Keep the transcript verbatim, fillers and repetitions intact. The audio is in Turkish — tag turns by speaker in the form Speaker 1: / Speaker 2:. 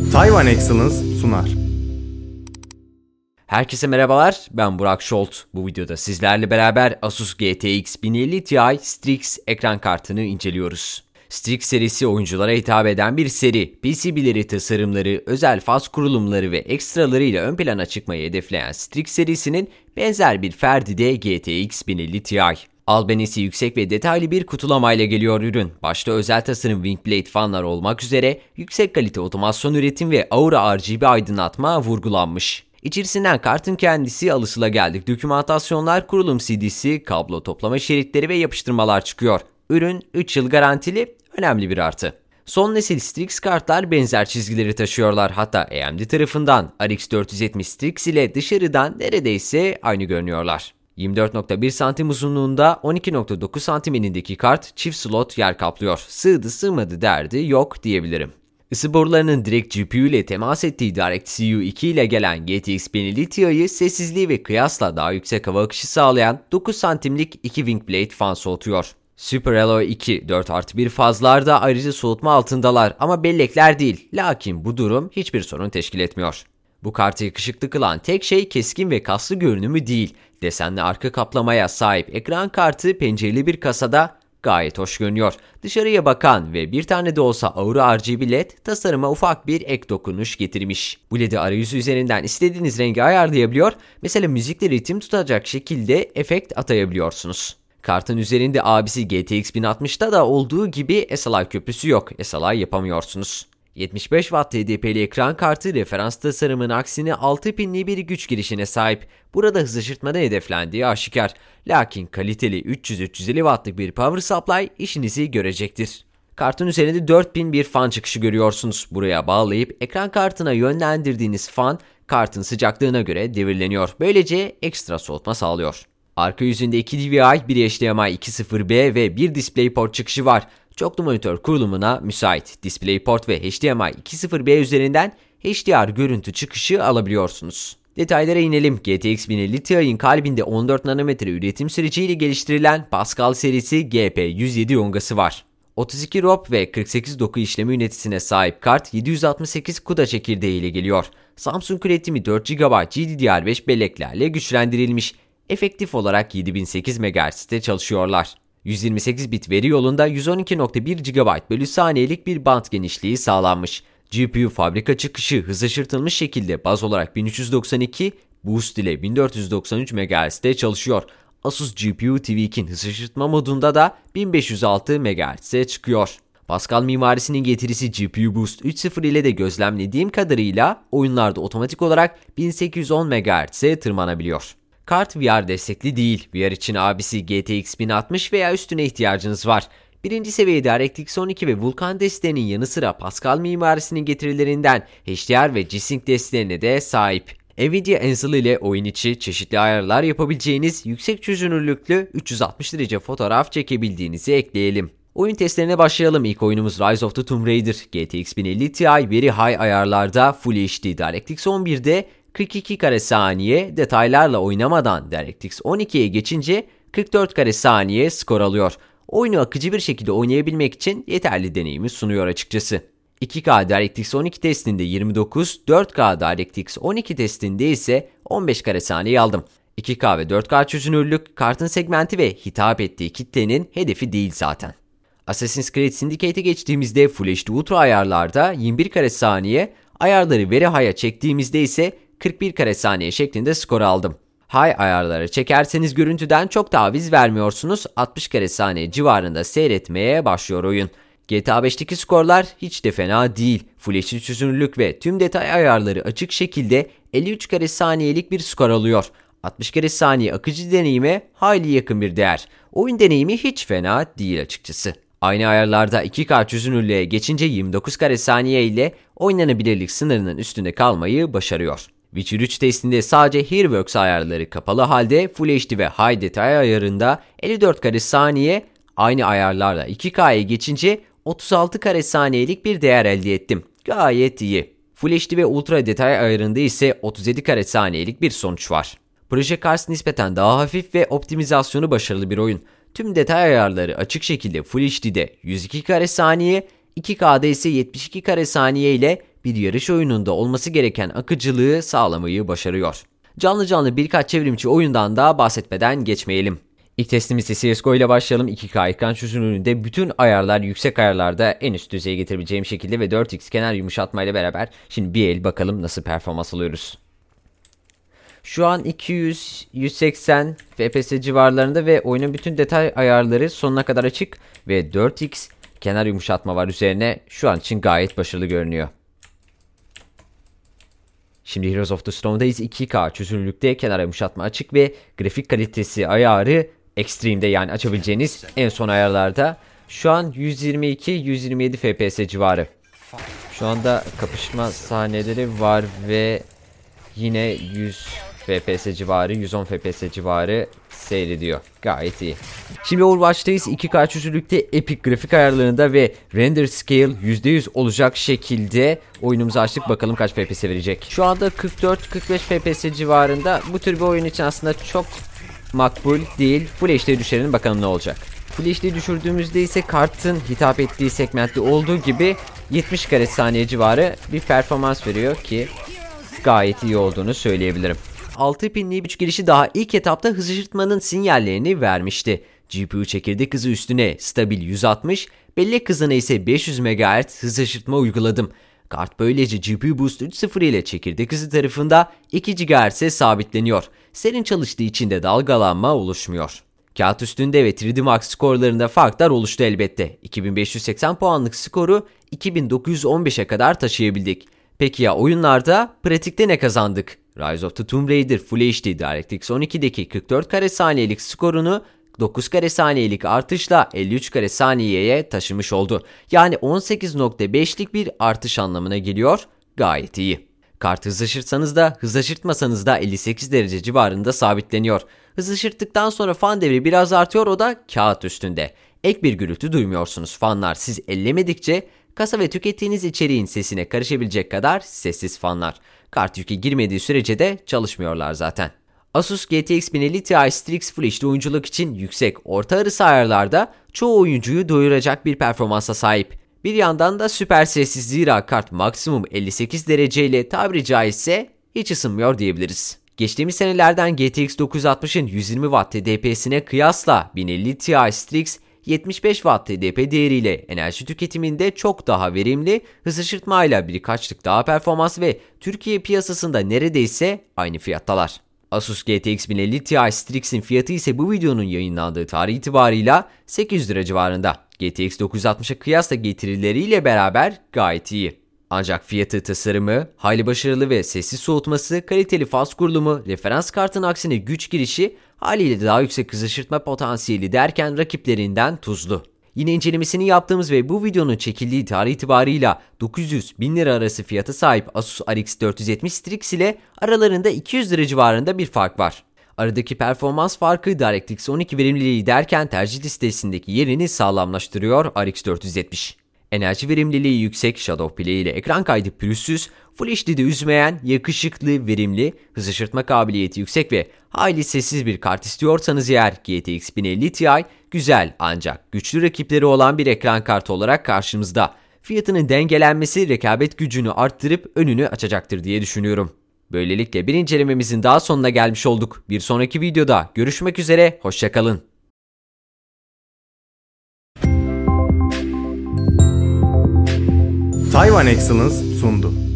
Speaker 1: Taiwan Excellence sunar.
Speaker 2: Herkese merhabalar, ben Burak Şolt. Bu videoda sizlerle beraber Asus G T X bin elli Ti Strix ekran kartını inceliyoruz. Strix serisi oyunculara hitap eden bir seri. P C B'leri, tasarımları, özel faz kurulumları ve ekstralarıyla ön plana çıkmayı hedefleyen Strix serisinin benzer bir ferdi de G T X bin elli Ti. Albenisi yüksek ve detaylı bir kutulamayla geliyor ürün. Başta özel tasarım Wingblade fanlar olmak üzere yüksek kalite otomasyon üretim ve Aura R G B aydınlatma vurgulanmış. İçerisinden kartın kendisi, alışılageldik dokümantasyonlar, kurulum C D'si, kablo toplama şeritleri ve yapıştırmalar çıkıyor. Ürün üç yıl garantili, önemli bir artı. Son nesil Strix kartlar benzer çizgileri taşıyorlar. Hatta A M D tarafından R X dört yüz yetmiş Strix ile dışarıdan neredeyse aynı görünüyorlar. yirmi dört nokta bir santim uzunluğunda, on iki nokta dokuz santim enindeki kart çift slot yer kaplıyor. Sığdı sığmadı derdi yok diyebilirim. Isı borularının direkt G P U ile temas ettiği DirectC U iki ile gelen G T X bin elli Ti'yi sessizliği ve kıyasla daha yüksek hava akışı sağlayan dokuz santimlik iki Wingblade fan soğutuyor. Super Alloy iki dört artı bir fazlarda ayrıca soğutma altındalar ama bellekler değil. Lakin bu durum hiçbir sorun teşkil etmiyor. Bu kartı yakışıklı kılan tek şey keskin ve kaslı görünümü değil. Desenli arka kaplamaya sahip ekran kartı pencereli bir kasada gayet hoş görünüyor. Dışarıya bakan ve bir tane de olsa Aura R G B L E D tasarıma ufak bir ek dokunuş getirmiş. Bu L E D'i arayüzü üzerinden istediğiniz rengi ayarlayabiliyor. Mesela müzikle ritim tutacak şekilde efekt atayabiliyorsunuz. Kartın üzerinde abisi G T X bin altmışta da olduğu gibi S L I köprüsü yok. S L I yapamıyorsunuz. yetmiş beş watt T D P'li ekran kartı referans tasarımın aksine altı pinli bir güç girişine sahip. Burada hız aşırtmada hedeflendiği aşikar. Lakin kaliteli üç yüz üç yüz elli wattlık bir power supply işinizi görecektir. Kartın üzerinde dört pin bir fan çıkışı görüyorsunuz. Buraya bağlayıp ekran kartına yönlendirdiğiniz fan kartın sıcaklığına göre devirleniyor. Böylece ekstra soğutma sağlıyor. Arka yüzünde iki D V I, bir H D M I iki nokta sıfır B ve bir DisplayPort çıkışı var. Çoklu monitör kurulumuna müsait. DisplayPort ve H D M I iki nokta sıfır B üzerinden H D R görüntü çıkışı alabiliyorsunuz. Detaylara inelim. G T X bin elli Ti'nin kalbinde on dört nanometre üretim süreciyle geliştirilen Pascal serisi G P yüz yedi yongası var. otuz iki R O P ve kırk sekiz doku işlemi ünitesine sahip kart yedi yüz altmış sekiz CUDA çekirdeği ile geliyor. Samsung üretimi dört gigabayt G D D R beş belleklerle güçlendirilmiş. Efektif olarak yedi bin sekiz megahertz'te çalışıyorlar. yüz yirmi sekiz bit veri yolunda yüz on iki nokta bir gigabayt bölü saniyelik bir bant genişliği sağlanmış. G P U fabrika çıkışı hız aşırtılmış şekilde baz olarak bin üç yüz doksan iki, boost ile bin dört yüz doksan üç megahertz'te çalışıyor. Asus G P U Tweak'in hız aşırtma modunda da bin beş yüz altı megahertz'e çıkıyor. Pascal mimarisinin getirisi G P U Boost üç nokta sıfır ile de gözlemlediğim kadarıyla oyunlarda otomatik olarak bin sekiz yüz on megahertz'e tırmanabiliyor. Kart V R destekli değil. V R için abisi G T X bin altmış veya üstüne ihtiyacınız var. Birinci seviye DirectX on iki ve Vulkan desteğinin yanı sıra Pascal mimarisinin getirilerinden H D R ve G-Sync desteğine de sahip. Nvidia Ansel ile oyun içi çeşitli ayarlar yapabileceğiniz yüksek çözünürlüklü üç yüz altmış derece fotoğraf çekebildiğinizi ekleyelim. Oyun testlerine başlayalım. İlk oyunumuz Rise of the Tomb Raider. G T X bin elli Ti Very High ayarlarda Full H D DirectX on birde kırk iki kare saniye, detaylarla oynamadan DirectX on ikiye geçince kırk dört kare saniye skor alıyor. Oyunu akıcı bir şekilde oynayabilmek için yeterli deneyimi sunuyor açıkçası. iki K DirectX on iki testinde yirmi dokuz, dört K DirectX on iki testinde ise on beş kare saniye aldım. iki K ve dört K çözünürlük kartın segmenti ve hitap ettiği kitlenin hedefi değil zaten. Assassin's Creed Syndicate'e geçtiğimizde Full H D Ultra ayarlarda yirmi bir kare saniye, ayarları Very High'a çektiğimizde ise kırk bir kare saniye şeklinde skor aldım. High ayarları çekerseniz görüntüden çok taviz vermiyorsunuz. altmış kare saniye civarında seyretmeye başlıyor oyun. G T A beşteki skorlar hiç de fena değil. Full H D çözünürlük ve tüm detay ayarları açık şekilde elli üç kare saniyelik bir skor alıyor. altmış kare saniye akıcı deneyime hayli yakın bir değer. Oyun deneyimi hiç fena değil açıkçası. Aynı ayarlarda iki K çözünürlüğe geçince yirmi dokuz kare saniye ile oynanabilirlik sınırının üstünde kalmayı başarıyor. Witcher üç testinde sadece Heroworks ayarları kapalı halde Full H D ve High detay ayarında elli dört kare saniye, aynı ayarlarla iki K'ya geçince otuz altı kare saniyelik bir değer elde ettim. Gayet iyi. Full H D ve Ultra detay ayarında ise otuz yedi kare saniyelik bir sonuç var. Project Cars nispeten daha hafif ve optimizasyonu başarılı bir oyun. Tüm detay ayarları açık şekilde Full H D'de yüz iki kare saniye, iki K'da ise yetmiş iki kare saniye ile bir yarış oyununda olması gereken akıcılığı sağlamayı başarıyor. Canlı canlı birkaç çevrimçi oyundan da bahsetmeden geçmeyelim. İlk testimiz ise C S G O ile başlayalım. iki K ekran çözünürlüğünde bütün ayarlar yüksek ayarlarda en üst düzeye getirebileceğim şekilde ve dört x kenar yumuşatma ile beraber şimdi bir el bakalım nasıl performans alıyoruz. Şu an iki yüz yüz seksen F P S civarlarında ve oyunun bütün detay ayarları sonuna kadar açık ve dört x kenar yumuşatma var üzerine. Şu an için gayet başarılı görünüyor. Şimdi Heroes of the Storm'dayız. iki K çözünürlükte kenar yumuşatma açık ve grafik kalitesi ayarı Extreme'de, yani açabileceğiniz en son ayarlarda. Şu an yüz yirmi iki yüz yirmi yedi F P S civarı. Şu anda kapışma sahneleri var ve yine yüz F P S civarı, yüz on F P S civarı seyrediyor. Gayet iyi. Şimdi Overwatch'tayız. iki K çözünürlükte epik grafik ayarlarında ve render scale yüzde yüz olacak şekilde oyunumuzu açtık. Bakalım kaç F P S verecek. Şu anda kırk dört kırk beş F P S civarında. Bu tür bir oyun için aslında çok makbul değil. Full H D'ye düşürelim bakalım ne olacak. Full H D'ye düşürdüğümüzde ise kartın hitap ettiği segmentte olduğu gibi yetmiş kare saniye civarı bir performans veriyor ki gayet iyi olduğunu söyleyebilirim. altı pinli güç girişi daha ilk etapta hız şaşırtmanın sinyallerini vermişti. G P U çekirdek hızı üstüne stabil yüz altmış, bellek hızına ise beş yüz megahertz hız şaşırtma uyguladım. Kart böylece G P U Boost üç nokta sıfır ile çekirdek hızı tarafında iki gigahertz'e sabitleniyor. Serin çalıştığı için de dalgalanma oluşmuyor. Kağıt üstünde ve üç D Max skorlarında farklar oluştu elbette. iki bin beş yüz seksen puanlık skoru iki bin dokuz yüz on beşe kadar taşıyabildik. Peki ya oyunlarda? Pratikte ne kazandık? Rise of the Tomb Raider Full H D DirectX on iki'deki kırk dört kare saniyelik skorunu dokuz kare saniyelik artışla elli üç kare saniyeye taşımış oldu. Yani on sekiz nokta beşlik bir artış anlamına geliyor. Gayet iyi. Kart hız aşırtsanız da hız aşırtmasanız da elli sekiz derece civarında sabitleniyor. Hız aşırttıktan sonra fan devri biraz artıyor, o da kağıt üstünde. Ek bir gürültü duymuyorsunuz. Fanlar siz ellemedikçe kasa ve tükettiğiniz içeriğin sesine karışabilecek kadar sessiz fanlar. Kart yükü girmediği sürece de çalışmıyorlar zaten. Asus G T X bin elli Ti Strix Full H D oyunculuk için yüksek orta arası ayarlarda çoğu oyuncuyu doyuracak bir performansa sahip. Bir yandan da süper sessiz, zira kart maksimum elli sekiz dereceyle tabiri caizse hiç ısınmıyor diyebiliriz. Geçtiğimiz senelerden G T X dokuz yüz altmışın yüz yirmi watt T D P'sine kıyasla bin elli Ti Strix yetmiş beş watt T D P değeriyle enerji tüketiminde çok daha verimli, hız aşırtmayla birkaçlık daha performans ve Türkiye piyasasında neredeyse aynı fiyattalar. Asus G T X bin elli Ti Strix'in fiyatı ise bu videonun yayınlandığı tarih itibarıyla sekiz yüz lira civarında. G T X dokuz yüz altmışa kıyasla getirileriyle beraber gayet iyi. Ancak fiyatı, tasarımı, hayli başarılı ve sessiz soğutması, kaliteli faz kurulumu, referans kartın aksine güç girişi, haliyle daha yüksek hız aşırtma potansiyeli derken rakiplerinden tuzlu. Yine incelemesini yaptığımız ve bu videonun çekildiği tarih itibarıyla dokuz yüz bin lira arası fiyata sahip Asus R X dört yüz yetmiş Strix ile aralarında iki yüz lira civarında bir fark var. Aradaki performans farkı DirectX on iki verimliliği derken tercih listesindeki yerini sağlamlaştırıyor R X dört yüz yetmiş. Enerji verimliliği yüksek, Shadow Play ile ekran kaydı pürüzsüz, Full H D'de üzmeyen, yakışıklı, verimli, hız aşırtma kabiliyeti yüksek ve hayli sessiz bir kart istiyorsanız eğer G T X bin elli Ti güzel ancak güçlü rakipleri olan bir ekran kartı olarak karşımızda. Fiyatının dengelenmesi rekabet gücünü arttırıp önünü açacaktır diye düşünüyorum. Böylelikle bir incelememizin daha sonuna gelmiş olduk. Bir sonraki videoda görüşmek üzere, hoşça kalın.
Speaker 1: Taiwan Excellence sundu.